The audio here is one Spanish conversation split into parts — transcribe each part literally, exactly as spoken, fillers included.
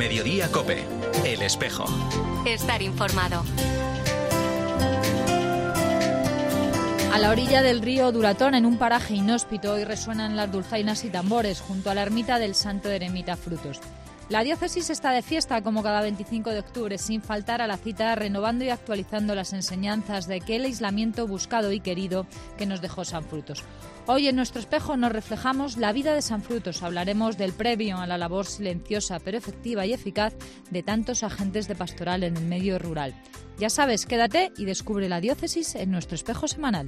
Mediodía COPE. El Espejo. Estar informado. A la orilla del río Duratón, en un paraje inhóspito, hoy resuenan las dulzainas y tambores junto a la ermita del Santo Eremita Frutos. La diócesis está de fiesta como cada veinticinco de octubre, sin faltar a la cita, renovando y actualizando las enseñanzas de aquel aislamiento buscado y querido que nos dejó San Frutos. Hoy en nuestro espejo nos reflejamos la vida de San Frutos. Hablaremos del previo a la labor silenciosa pero efectiva y eficaz de tantos agentes de pastoral en el medio rural. Ya sabes, quédate y descubre la diócesis en nuestro espejo semanal.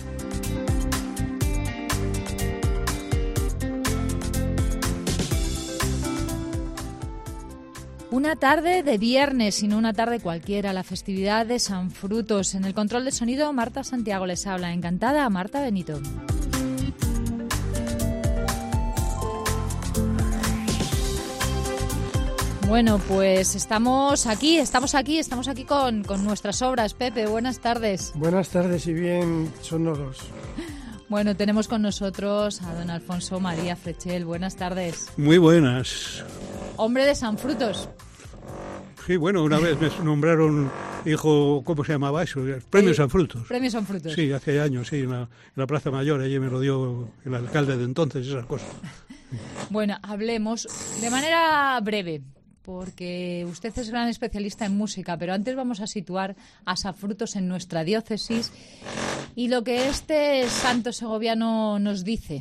Una tarde de viernes y no una tarde cualquiera, la festividad de San Frutos. En el control de sonido, Marta Santiago les habla. Encantada, Marta Benito. Bueno, pues estamos aquí, estamos aquí, estamos aquí con, con nuestras obras. Pepe, buenas tardes. Buenas tardes y bien sonoros. Bueno, tenemos con nosotros a don Alfonso María Frechel. Buenas tardes. Muy buenas. Hombre de San Frutos. Sí, bueno, una vez me nombraron hijo, ¿cómo se llamaba eso? Premio San Frutos. Premio San Frutos. Sí, hace años, sí, en la, en la Plaza Mayor, allí me lo dio el alcalde de entonces, esas cosas. Bueno, hablemos de manera breve, porque usted es gran especialista en música, pero antes vamos a situar a San Frutos en nuestra diócesis y lo que este santo segoviano nos dice.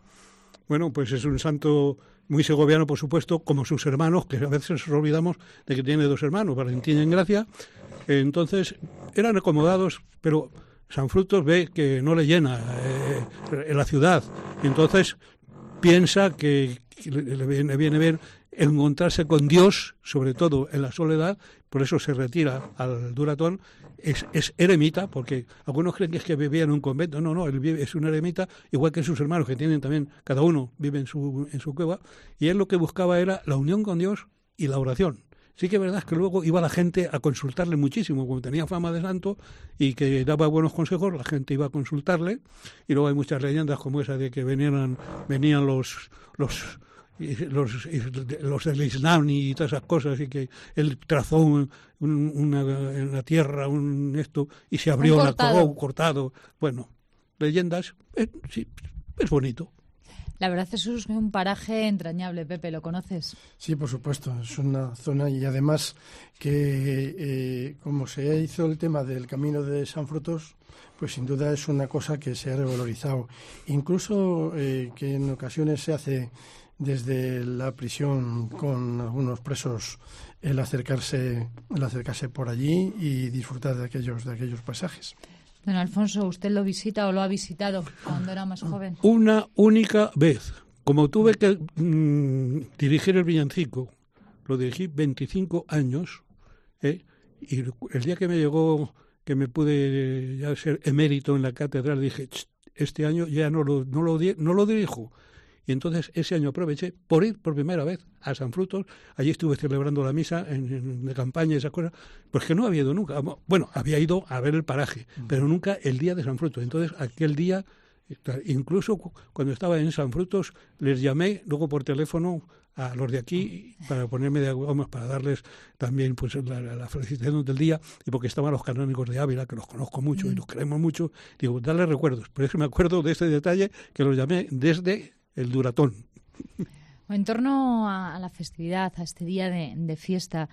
Bueno, pues es un santo muy segoviano, por supuesto, como sus hermanos, que a veces nos olvidamos de que tiene dos hermanos, Valentín y Gracia. Entonces, eran acomodados, pero San Frutos ve que no le llena eh, en la ciudad. Entonces, piensa que le viene, viene bien encontrarse con Dios, sobre todo en la soledad, por eso se retira al Duratón. Es, es eremita, porque algunos creen que es que vivía en un convento. No, no, él vive, es un eremita, igual que sus hermanos, que tienen también, cada uno vive en su, en su cueva, y él lo que buscaba era la unión con Dios y la oración. Sí que es verdad que luego iba la gente a consultarle muchísimo, como tenía fama de santo y que daba buenos consejos, la gente iba a consultarle, y luego hay muchas leyendas como esa de que venían, venían los... los los los del Islam y todas esas cosas, y que él trazó un, un, una, en la tierra un esto y se abrió un la cortado. un cortado. Bueno, leyendas, eh, sí, es bonito. La verdad es que es un paraje entrañable, Pepe, ¿lo conoces? Sí, por supuesto, es una zona y además que eh, como se hizo el tema del Camino de San Frutos, pues sin duda es una cosa que se ha revalorizado. Incluso eh, que en ocasiones se hace desde la prisión con algunos presos el acercarse, el acercarse por allí y disfrutar de aquellos, de aquellos pasajes. Don Alfonso, ¿usted lo visita o lo ha visitado cuando era más joven? Una única vez. Como tuve que mmm, dirigir el villancico, lo dirigí veinticinco años, ¿eh? Y el día que me llegó, que me pude ya ser emérito en la catedral, dije, este año ya no lo, no lo, no lo dirijo. Y entonces ese año aproveché por ir por primera vez a San Frutos. Allí estuve celebrando la misa en, en, de campaña y esas cosas, porque no había ido nunca. Bueno, había ido a ver el paraje, pero nunca el día de San Frutos. Entonces aquel día, incluso cuando estaba en San Frutos, les llamé luego por teléfono a los de aquí para ponerme de acuerdo, para darles también pues la, la felicitación del día, y porque estaban los canónigos de Ávila, que los conozco mucho y los queremos mucho, digo, darles recuerdos. Por eso me acuerdo de este detalle, que los llamé desde el Duratón. En torno a, a la festividad, a este día de, de fiesta,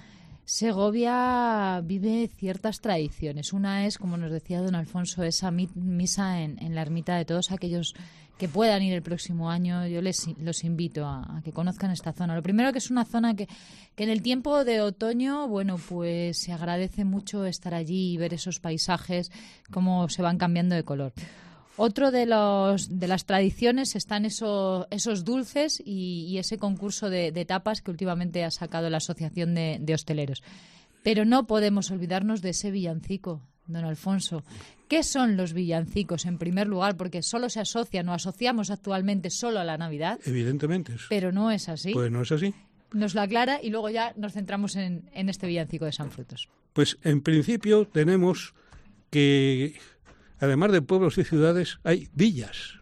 Segovia vive ciertas tradiciones. Una es, como nos decía don Alfonso, esa misa en, en la ermita. De todos aquellos que puedan ir el próximo año, yo les los invito a, a que conozcan esta zona. Lo primero, que es una zona que, que en el tiempo de otoño, bueno, pues se agradece mucho estar allí y ver esos paisajes, cómo se van cambiando de color. Otro de los de las tradiciones están esos, esos dulces y, y ese concurso de, de tapas que últimamente ha sacado la Asociación de, de Hosteleros. Pero no podemos olvidarnos de ese villancico, don Alfonso. ¿Qué son los villancicos, en primer lugar? Porque solo se asocian o asociamos actualmente solo a la Navidad. Evidentemente. Pero no es así. Pues no es así. Nos lo aclara y luego ya nos centramos en, en este villancico de San Frutos. Pues en principio tenemos que, además de pueblos y ciudades, hay villas.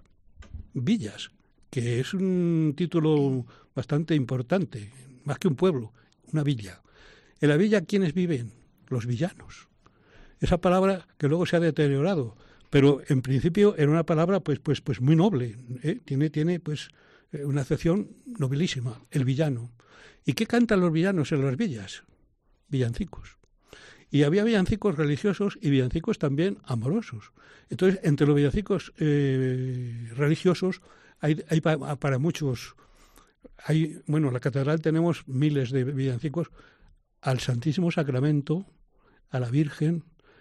Villas, que es un título bastante importante, más que un pueblo. una villa. En la villa, ¿quiénes viven? Los villanos. Esa palabra que luego se ha deteriorado, pero en principio era una palabra pues pues pues muy noble, ¿eh? tiene tiene pues una acepción nobilísima, el villano. ¿Y qué cantan los villanos en las villas? Villancicos. Y había villancicos religiosos y villancicos también amorosos. Entonces, entre los villancicos eh, religiosos hay, hay para, para muchos, hay, bueno, en la catedral tenemos miles de villancicos al Santísimo Sacramento, a la Virgen,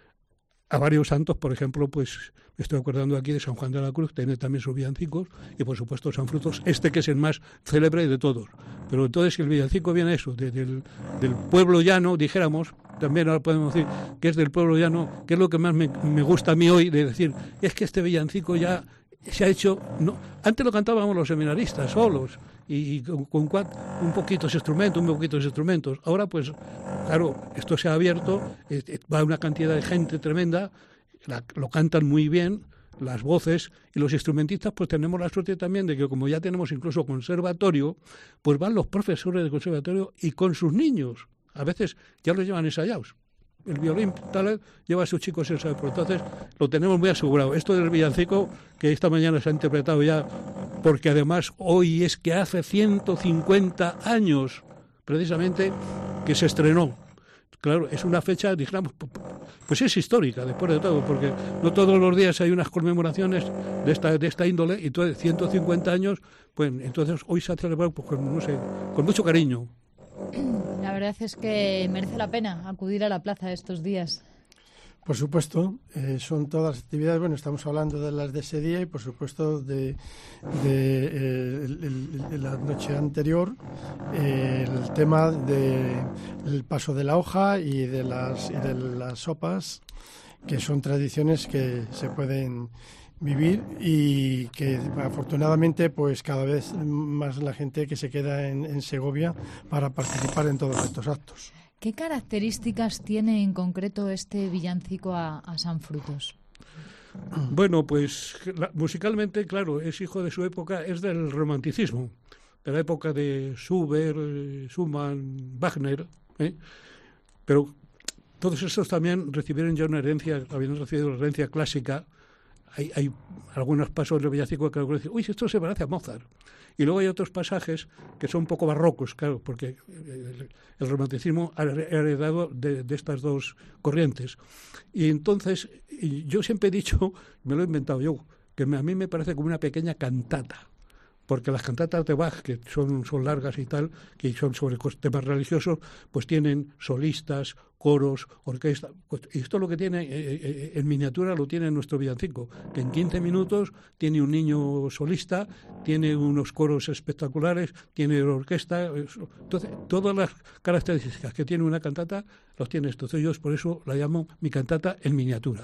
a varios santos, por ejemplo, pues me estoy acordando aquí de San Juan de la Cruz, tiene también sus villancicos, y por supuesto San Frutos, este que es el más célebre de todos. Pero entonces el villancico viene eso, de, del, del pueblo llano, dijéramos, también ahora podemos decir que es del pueblo llano, que es lo que más me, me gusta a mí hoy, de decir, es que este villancico ya se ha hecho, no, antes lo cantábamos los seminaristas solos, y con, con cuatro, un poquitos instrumentos, un poquitos instrumentos. Ahora, pues, claro, esto se ha abierto, eh, va una cantidad de gente tremenda, la, lo cantan muy bien, las voces, y los instrumentistas, pues tenemos la suerte también de que como ya tenemos incluso conservatorio, pues van los profesores de conservatorio y con sus niños, a veces ya los llevan ensayados. El violín tal lleva a sus chicos ensayados, entonces lo tenemos muy asegurado. Esto del villancico, que esta mañana se ha interpretado ya, porque además hoy es que hace ciento cincuenta años, precisamente, que se estrenó. Claro, es una fecha, digamos, pues es histórica, después de todo, porque no todos los días hay unas conmemoraciones de esta de esta índole, y entonces ciento cincuenta años, pues entonces hoy se ha celebrado pues, con, no sé, con mucho cariño. La verdad es que merece la pena acudir a la plaza estos días. Por supuesto, eh, son todas las actividades, bueno, estamos hablando de las de ese día y por supuesto de, de eh, el, el, el, la noche anterior, eh, el tema del paso de la hoja y de las, y de las sopas, que son tradiciones que se pueden vivir y que afortunadamente pues cada vez más la gente que se queda en, en Segovia para participar en todos estos actos. ¿Qué características tiene en concreto este villancico a, a San Frutos? Bueno, pues la, musicalmente, claro, es hijo de su época, es del romanticismo, de la época de Schubert, Schumann, Wagner, ¿eh? Pero todos estos también recibieron ya una herencia, habían recibido una herencia clásica. Hay, hay algunos pasos del villancico que dicen, uy, esto se parece a Mozart. Y luego hay otros pasajes que son un poco barrocos, claro, porque el, el romanticismo ha heredado de, de estas dos corrientes. Y entonces, y yo siempre he dicho, me lo he inventado yo, que a mí me parece como una pequeña cantata, porque las cantatas de Bach, que son, son largas y tal, que son sobre temas religiosos, pues tienen solistas, coros, orquesta. Pues, y esto lo que tiene, eh, eh, en miniatura lo tiene nuestro villancico, que en quince minutos tiene un niño solista, tiene unos coros espectaculares, tiene orquesta. Eso. Entonces, todas las características que tiene una cantata, los tiene esto. Entonces, yo por eso la llamo mi cantata en miniatura.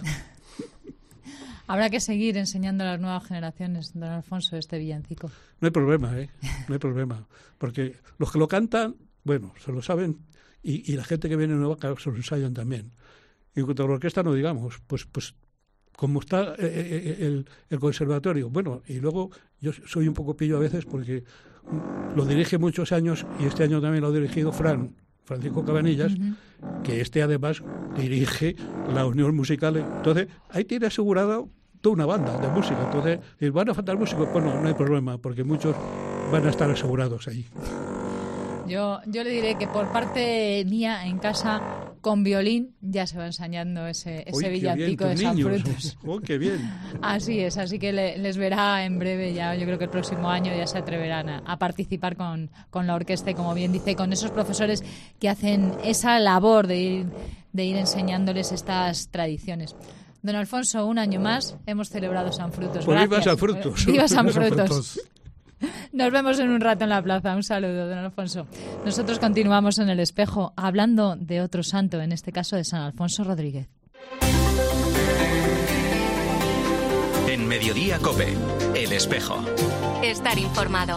Habrá que seguir enseñando a las nuevas generaciones, don Alfonso, este villancico. No hay problema, ¿eh? No hay problema. Porque los que lo cantan, bueno, se lo saben, y, y la gente que viene nueva, claro, se lo ensayan también. Y en cuanto a la orquesta, no digamos, pues pues como está eh, el, el conservatorio. Bueno, y luego yo soy un poco pillo a veces porque lo dirige muchos años, y este año también lo ha dirigido Fran, Francisco Cabanillas, uh-huh. que este además dirige la Unión Musical. Entonces, ahí tiene asegurado toda una banda de música. Entonces, si van a faltar músicos, bueno, no hay problema, porque muchos van a estar asegurados ahí. Yo, yo le diré que por parte mía, en casa, con violín, ya se va enseñando ese, ese Uy, villancico bien, de San niños. Frutos. Oh, qué bien. Así es, así que le, les verá en breve ya, yo creo que el próximo año ya se atreverán a, a participar con, con la orquesta y, como bien dice, con esos profesores que hacen esa labor de ir, de ir enseñándoles estas tradiciones. Don Alfonso, un año más hemos celebrado San Frutos. Pues viva Gracias. San Frutos. Viva San Frutos. Nos vemos en un rato en la plaza. Un saludo, don Alfonso. Nosotros continuamos en El Espejo hablando de otro santo, en este caso de San Alfonso Rodríguez. En Mediodía COPE, El Espejo. Estar informado.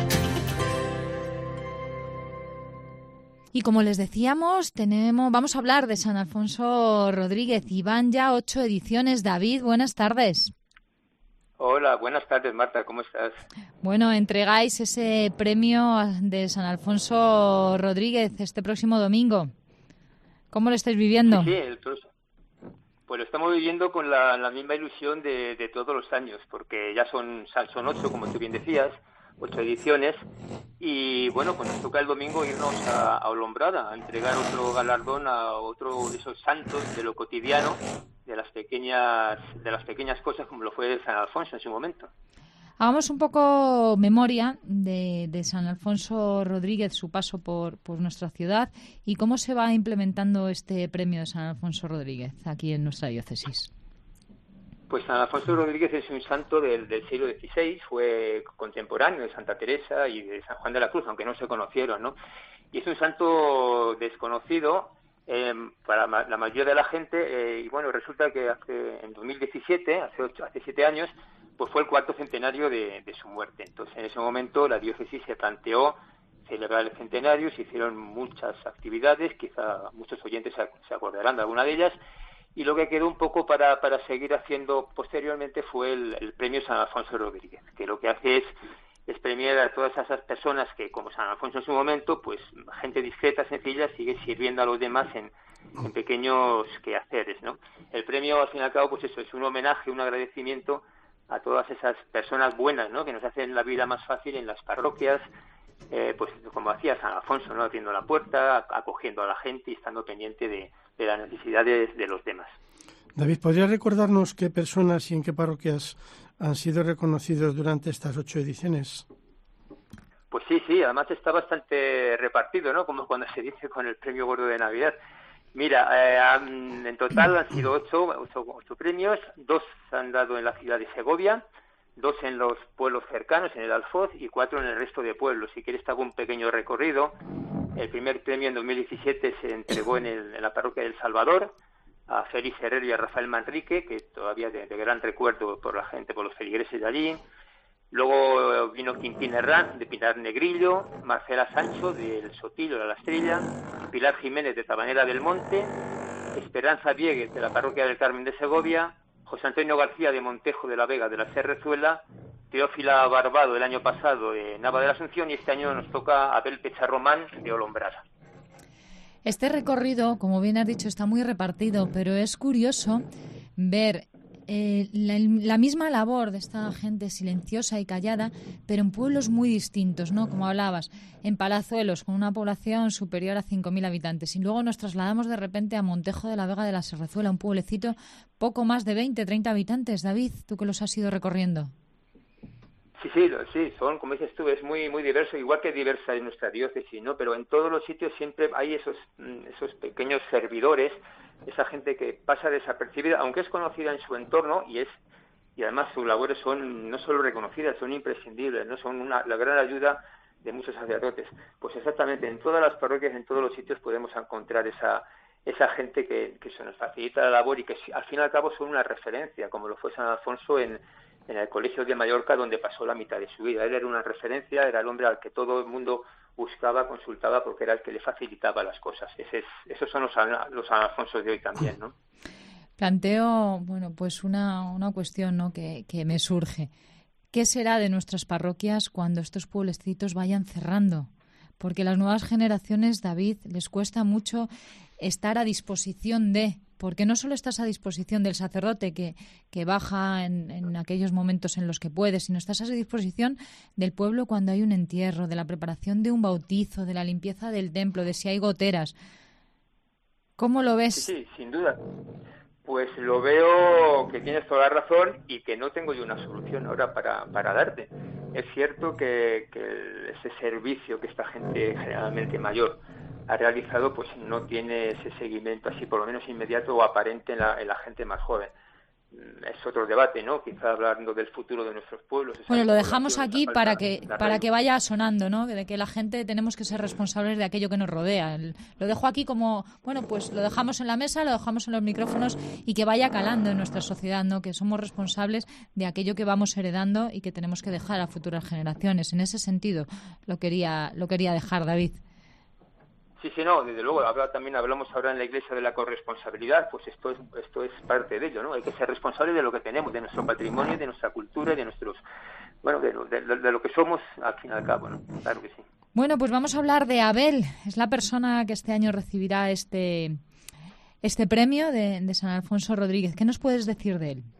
Y como les decíamos, tenemos, vamos a hablar de San Alfonso Rodríguez. Y van ya ocho ediciones. David, buenas tardes. Hola, buenas tardes, Marta, ¿cómo estás? Bueno, entregáis ese premio de San Alfonso Rodríguez este próximo domingo. ¿Cómo lo estáis viviendo? Sí, sí, el próximo. Pues lo estamos viviendo con la, la misma ilusión de, de todos los años, porque ya son, son ocho, como tú bien decías, ocho ediciones, y bueno, pues nos toca el domingo irnos a, a Olombrada, a entregar otro galardón a otro de esos santos de lo cotidiano, de las pequeñas de las pequeñas cosas, como lo fue San Alfonso en su momento. Hagamos un poco memoria de, de San Alfonso Rodríguez, su paso por, por nuestra ciudad y cómo se va implementando este premio de San Alfonso Rodríguez aquí en nuestra diócesis. Pues San Alfonso Rodríguez es un santo del, del siglo dieciséis, fue contemporáneo de Santa Teresa y de San Juan de la Cruz, aunque no se conocieron, ¿no? Y es un santo desconocido eh, para la mayoría de la gente, eh, y bueno, resulta que hace en dos mil diecisiete, hace ocho, hace siete años, pues fue el cuarto centenario de, de su muerte. Entonces, en ese momento, la diócesis se planteó celebrar el centenario, se hicieron muchas actividades, quizá muchos oyentes se, se acordarán de alguna de ellas, y lo que quedó un poco para, para seguir haciendo posteriormente fue el, el premio San Alfonso Rodríguez, que lo que hace es, es premiar a todas esas personas que, como San Alfonso en su momento, pues gente discreta, sencilla, sigue sirviendo a los demás en, en pequeños quehaceres, ¿no? El premio, al fin y al cabo, pues eso, es un homenaje, un agradecimiento a todas esas personas buenas, ¿no?, que nos hacen la vida más fácil en las parroquias, eh, pues como hacía San Alfonso, ¿no?, abriendo la puerta, acogiendo a la gente y estando pendiente de, de las necesidades de los demás. David, ¿podría recordarnos qué personas y en qué parroquias han sido reconocidos durante estas ocho ediciones? Pues sí, sí, además está bastante repartido, ¿no?, como cuando se dice con el premio gordo de Navidad. Mira, eh, en total han sido ocho, ocho, ocho premios, dos se han dado en la ciudad de Segovia, dos en los pueblos cercanos, en el Alfoz, y cuatro en el resto de pueblos. Si quieres te hago un pequeño recorrido. El primer premio en dos mil diecisiete se entregó en, el, en la parroquia del Salvador a Félix Herrero y a Rafael Manrique, que todavía de, de gran recuerdo por la gente, por los feligreses de allí. Luego vino Quintín Herrán, de Pinar Negrillo, Marcela Sancho, del Sotillo, de la Estrella, Pilar Jiménez, de Tabanera del Monte, Esperanza Viegues, de la Parroquia del Carmen de Segovia, José Antonio García, de Montejo de la Vega, de la Serrezuela, Teófila Barbado, del año pasado, de Nava de la Asunción, y este año nos toca Abel Pecharromán, de Olombrada. Este recorrido, como bien has dicho, está muy repartido, pero es curioso ver Eh, la, la misma labor de esta gente silenciosa y callada, pero en pueblos muy distintos, ¿no? Como hablabas, en Palazuelos, con una población superior a cinco mil habitantes. Y luego nos trasladamos de repente a Montejo de la Vega de la Serrezuela, un pueblecito poco más de veinte, treinta habitantes. David, tú que los has ido recorriendo. Sí, sí, sí, son, como dices tú, es muy muy diverso, igual que diversa en nuestra diócesis, ¿no? Pero en todos los sitios siempre hay esos, esos pequeños servidores, esa gente que pasa desapercibida, aunque es conocida en su entorno, y es y además sus labores son no solo reconocidas, son imprescindibles, no son una, la gran ayuda de muchos sacerdotes. Pues exactamente, en todas las parroquias, en todos los sitios podemos encontrar esa esa gente que, que se nos facilita la labor y que al fin y al cabo son una referencia, como lo fue San Alfonso en, en el Colegio de Mallorca, donde pasó la mitad de su vida. Él era una referencia, era el hombre al que todo el mundo buscaba, consultaba, porque era el que le facilitaba las cosas. Ese es, esos son los, los San Alfonsos de hoy también, ¿no? Planteo, bueno, pues una, una cuestión, ¿no?, que, que me surge. ¿Qué será de nuestras parroquias cuando estos pueblecitos vayan cerrando? Porque las nuevas generaciones, David, les cuesta mucho estar a disposición de... Porque no solo estás a disposición del sacerdote que, que baja en, en aquellos momentos en los que puede, sino estás a disposición del pueblo cuando hay un entierro, de la preparación de un bautizo, de la limpieza del templo, de si hay goteras. ¿Cómo lo ves? Sí, sí, sin duda. Pues lo veo que tienes toda la razón y que no tengo yo una solución ahora para, para darte. Es cierto que, que ese servicio que esta gente generalmente mayor ha realizado, pues no tiene ese seguimiento así, por lo menos inmediato o aparente en la, en la gente más joven. Es otro debate, ¿no? Quizá hablando del futuro de nuestros pueblos. Bueno, lo dejamos aquí para que para que vaya sonando, ¿no? De que la gente tenemos que ser responsables de aquello que nos rodea. El, lo dejo aquí como, bueno, pues lo dejamos en la mesa, lo dejamos en los micrófonos y que vaya calando en nuestra sociedad, ¿no? Que somos responsables de aquello que vamos heredando y que tenemos que dejar a futuras generaciones. En ese sentido lo quería lo quería dejar, David. Sí, sí, no, desde luego, habla, también hablamos ahora en la Iglesia de la corresponsabilidad, pues esto es esto es parte de ello, ¿no? Hay que ser responsable de lo que tenemos, de nuestro patrimonio, de nuestra cultura y de nuestros, bueno, de, de, de lo que somos al fin y al cabo, ¿no? Claro que sí. Bueno, pues vamos a hablar de Abel, es la persona que este año recibirá este, este premio de, de San Alfonso Rodríguez. ¿Qué nos puedes decir de él?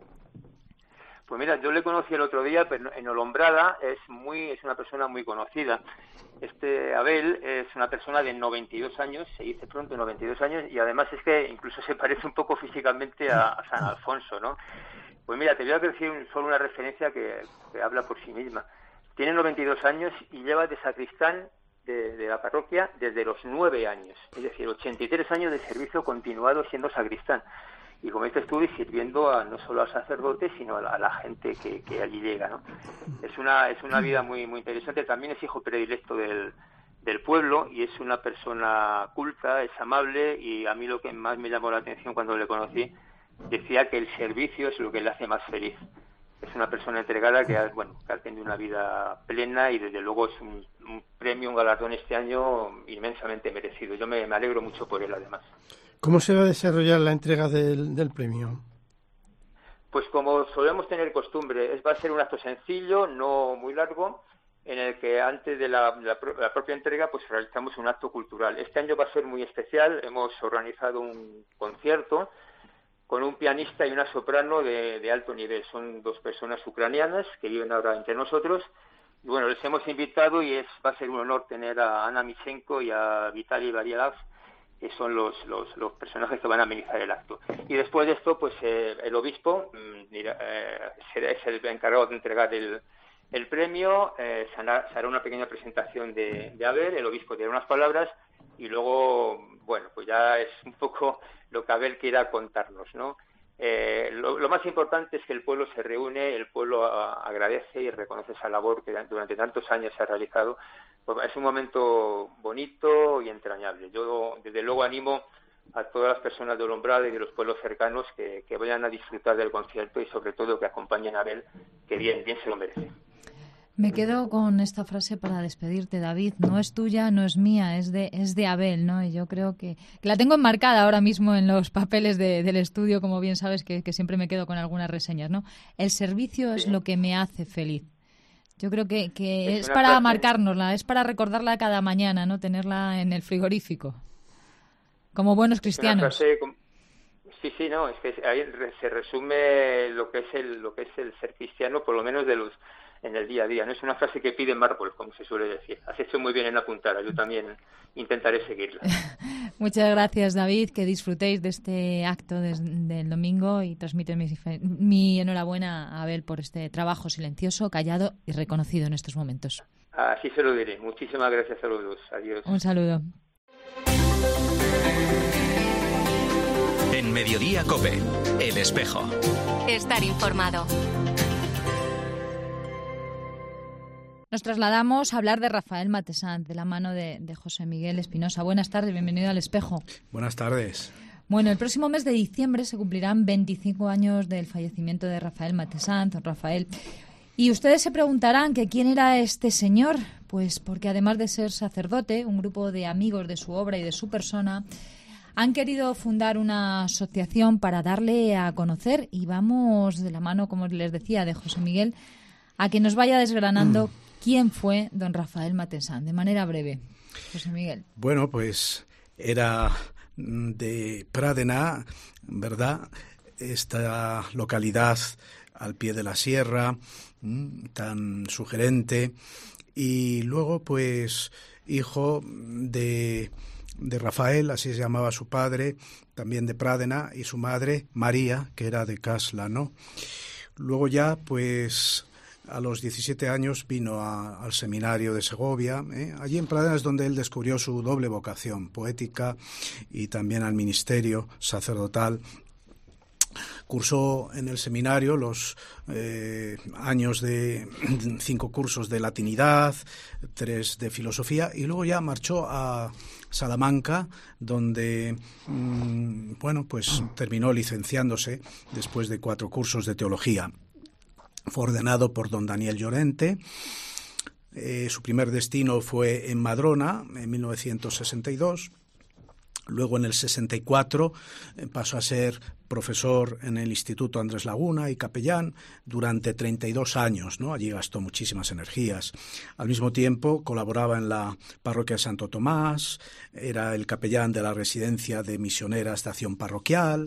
Pues mira, yo le conocí el otro día, pero en Olombrada es muy es una persona muy conocida. Este Abel es una persona de noventa y dos años, se dice pronto, noventa y dos años, y además es que incluso se parece un poco físicamente a, a San Alfonso, ¿no? Pues mira, te voy a decir solo una referencia que, que habla por sí misma. Tiene noventa y dos años y lleva de sacristán de, de la parroquia desde los nueve años, es decir, ochenta y tres años de servicio continuado siendo sacristán. Y como dices tú, sirviendo a, no solo a sacerdotes, sino a la, a la gente que, que allí llega, ¿no? Es una es una vida muy muy interesante. También es hijo predilecto del, del pueblo y es una persona culta, es amable, y a mí lo que más me llamó la atención cuando le conocí, decía que el servicio es lo que le hace más feliz. Es una persona entregada que ha, bueno, que ha tenido una vida plena y desde luego es un, un premio, un galardón este año inmensamente merecido. Yo me, me alegro mucho por él, además. ¿Cómo se va a desarrollar la entrega del, del premio? Pues como solemos tener costumbre, es, va a ser un acto sencillo, no muy largo, en el que antes de la, la, la propia entrega pues realizamos un acto cultural. Este año va a ser muy especial, hemos organizado un concierto con un pianista y una soprano de, de alto nivel. Son dos personas ucranianas que viven ahora entre nosotros. Y bueno, les hemos invitado y es va a ser un honor tener a Ana Michenko y a Vitaly Barialov, que son los, los, los personajes que van a amenizar el acto. Y después de esto, pues eh, el obispo eh, será, es el encargado de entregar el, el premio, eh, se, hará, se hará una pequeña presentación de, de Abel, el obispo dirá unas palabras, y luego, bueno, pues ya es un poco lo que Abel quiera contarnos, ¿no? Eh, lo, lo más importante es que el pueblo se reúne, el pueblo a, agradece y reconoce esa labor que durante tantos años se ha realizado. Pues es un momento bonito y entrañable. Yo, desde luego, animo a todas las personas de Olombrada y de los pueblos cercanos que, que vayan a disfrutar del concierto y, sobre todo, que acompañen a Abel, que bien, bien se lo merece. Me quedo con esta frase para despedirte, David. No es tuya, no es mía, es de es de Abel, ¿no? Y yo creo que, que la tengo enmarcada ahora mismo en los papeles de, del estudio, como bien sabes, que, que siempre me quedo con algunas reseñas, ¿no? El servicio es sí. lo que me hace feliz. Yo creo que, que es, es para frase. marcárnosla, es para recordarla cada mañana, ¿no? Tenerla en el frigorífico, como buenos cristianos. Frase, sí, sí, no, es que ahí se resume lo que es el lo que es el ser cristiano, por lo menos de los en el día a día. No es una frase que pide mármol, como se suele decir. Has hecho muy bien en apuntarla. Yo también intentaré seguirla. Muchas gracias, David. Que disfrutéis de este acto des, del domingo y transmiten mi, mi enhorabuena a Abel por este trabajo silencioso, callado y reconocido en estos momentos. Así se lo diré. Muchísimas gracias a los dos. Adiós. Un saludo. En Mediodía COPE, El Espejo. Estar informado. Nos trasladamos a hablar de Rafael Matessant, de la mano de, de José Miguel Espinosa. Buenas tardes, bienvenido al Espejo. Buenas tardes. Bueno, el próximo mes de diciembre se cumplirán veinticinco años del fallecimiento de Rafael Matessant, don Rafael. Y ustedes se preguntarán que quién era este señor, pues porque además de ser sacerdote, un grupo de amigos de su obra y de su persona han querido fundar una asociación para darle a conocer, y vamos de la mano, como les decía, de José Miguel, a que nos vaya desgranando mm. quién fue don Rafael Matessant, de manera breve. José Miguel. Bueno, pues era de Pradena, ¿verdad? Esta localidad al pie de la sierra, tan sugerente, y luego pues hijo de, de Rafael, así se llamaba su padre, también de Pradena, y su madre María, que era de Casla, ¿no? Luego ya pues a los diecisiete años vino a, al seminario de Segovia. ¿eh? Allí en Pradena es donde él descubrió su doble vocación poética y también al ministerio sacerdotal. Cursó en el seminario los eh, años de cinco cursos de latinidad, tres de filosofía, y luego ya marchó a Salamanca, donde mmm, bueno, pues terminó licenciándose después de cuatro cursos de teología. Fue ordenado por don Daniel Llorente. Eh, su primer destino fue en Madrona, en mil novecientos sesenta y dos. Luego, en el sesenta y cuatro, eh, pasó a ser profesor en el Instituto Andrés Laguna y capellán durante treinta y dos años, ¿no? Allí gastó muchísimas energías. Al mismo tiempo, colaboraba en la parroquia de Santo Tomás, era el capellán de la residencia de misioneras de acción parroquial,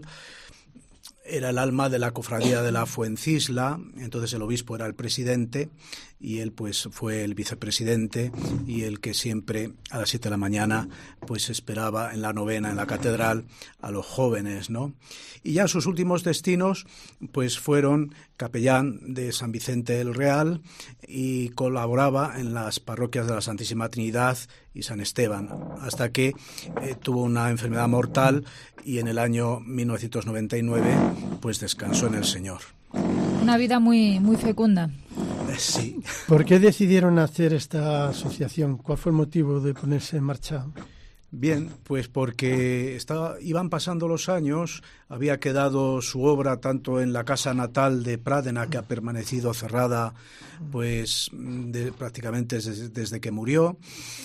era el alma de la cofradía de la Fuencisla, entonces el obispo era el presidente y él pues fue el vicepresidente y el que siempre a las siete de la mañana pues esperaba en la novena en la catedral a los jóvenes, ¿no? Y ya sus últimos destinos pues fueron capellán de San Vicente del Real y colaboraba en las parroquias de la Santísima Trinidad y San Esteban, hasta que eh, tuvo una enfermedad mortal y en el año mil novecientos noventa y nueve pues descansó en el Señor. Una vida muy, muy fecunda. Eh, sí. ¿Por qué decidieron hacer esta asociación? ¿Cuál fue el motivo de ponerse en marcha? Bien, pues porque estaba, iban pasando los años, había quedado su obra tanto en la casa natal de Pradena, que ha permanecido cerrada pues de, prácticamente desde, desde que murió,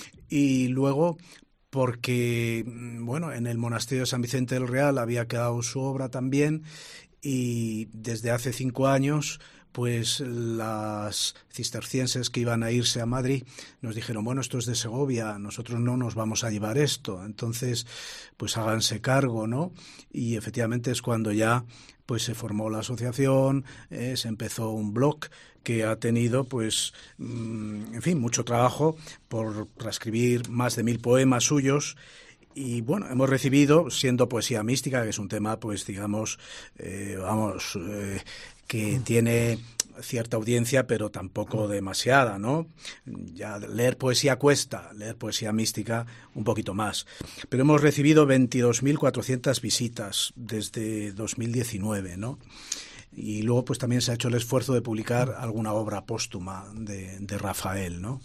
y luego porque, bueno, en el monasterio de San Vicente del Real había quedado su obra también, y desde hace cinco años pues las cistercienses que iban a irse a Madrid nos dijeron, bueno, esto es de Segovia, nosotros no nos vamos a llevar esto, entonces pues háganse cargo, ¿no? Y efectivamente es cuando ya pues se formó la asociación, eh, se empezó un blog que ha tenido, pues, mmm, en fin, mucho trabajo por transcribir más de mil poemas suyos. Y bueno, hemos recibido, siendo poesía mística, que es un tema, pues digamos, eh, vamos, eh, que tiene cierta audiencia, pero tampoco demasiada, ¿no? Ya leer poesía cuesta, leer poesía mística un poquito más. Pero hemos recibido veintidós mil cuatrocientas visitas desde dos mil diecinueve, ¿no? Y luego pues también se ha hecho el esfuerzo de publicar alguna obra póstuma de, de Rafael, ¿no?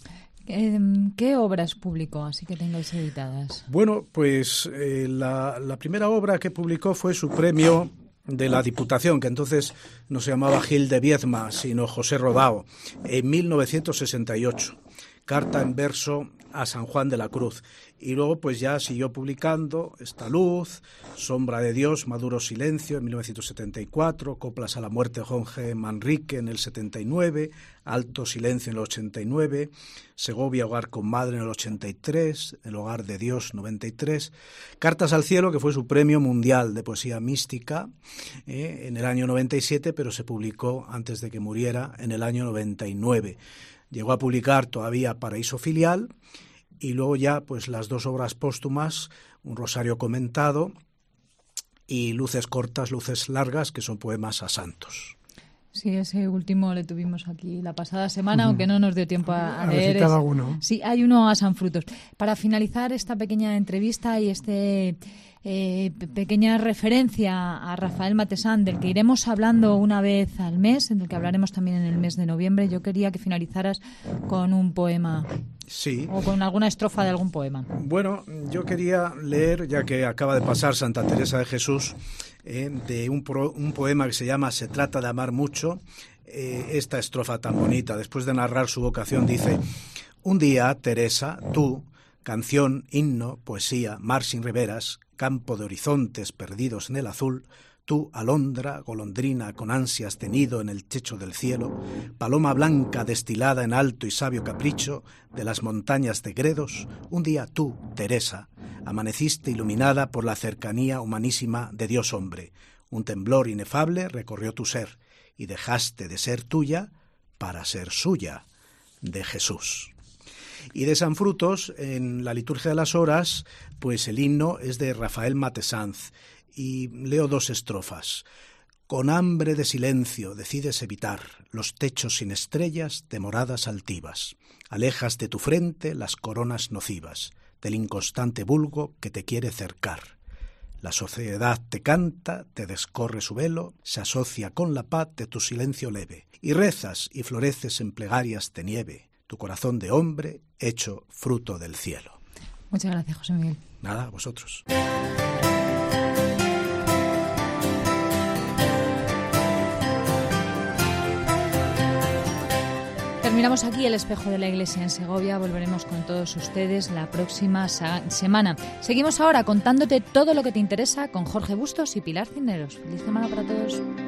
¿Qué obras publicó, así que tengáis editadas? Bueno, pues eh, la, la primera obra que publicó fue su premio de la Diputación, que entonces no se llamaba Gil de Viedma, sino José Rodao, en mil novecientos sesenta y ocho. Carta en verso a San Juan de la Cruz. Y luego pues ya siguió publicando Esta Luz, Sombra de Dios, Maduro Silencio en mil novecientos setenta y cuatro, Coplas a la Muerte de Jorge Manrique en el setenta y nueve, Alto Silencio en el ochenta y nueve, Segovia, Hogar con Madre en el ochenta y tres, El Hogar de Dios noventa y tres, Cartas al Cielo, que fue su premio mundial de poesía mística eh, en el año noventa y siete, pero se publicó antes de que muriera en el año noventa y nueve. Llegó a publicar todavía Paraíso Filial y luego ya pues las dos obras póstumas, Un Rosario Comentado y Luces Cortas, Luces Largas, que son poemas a santos. Sí, ese último le tuvimos aquí la pasada semana, uh-huh. aunque no nos dio tiempo a, a, a leer. Ver si cada uno. Sí, hay uno a San Frutos. Para finalizar esta pequeña entrevista y este eh, pequeña referencia a Rafael Matesán, del que iremos hablando una vez al mes, del que hablaremos también en el mes de noviembre, yo quería que finalizaras con un poema. Sí. O con alguna estrofa de algún poema. Bueno, yo quería leer, ya que acaba de pasar Santa Teresa de Jesús, eh, de un, pro, un poema que se llama Se trata de amar mucho, eh, esta estrofa tan bonita. Después de narrar su vocación dice: un día, Teresa, tú, canción, himno, poesía, mar sin riberas, campo de horizontes perdidos en el azul, tú, alondra, golondrina, con ansias de nido en el techo del cielo, paloma blanca destilada en alto y sabio capricho de las montañas de Gredos, un día tú, Teresa, amaneciste iluminada por la cercanía humanísima de Dios hombre. Un temblor inefable recorrió tu ser y dejaste de ser tuya para ser suya, de Jesús. Y de San Frutos, en la liturgia de las horas, pues el himno es de Rafael Matesanz. Y leo dos estrofas. Con hambre de silencio decides evitar los techos sin estrellas de moradas altivas. Alejas de tu frente las coronas nocivas del inconstante vulgo que te quiere cercar. La sociedad te canta, te descorre su velo, se asocia con la paz de tu silencio leve. Y rezas y floreces en plegarias de nieve, tu corazón de hombre hecho fruto del cielo. Muchas gracias, José Miguel. Nada, a vosotros. Terminamos aquí el espejo de la Iglesia en Segovia. Volveremos con todos ustedes la próxima semana. Seguimos ahora contándote todo lo que te interesa con Jorge Bustos y Pilar Cisneros. Feliz semana para todos.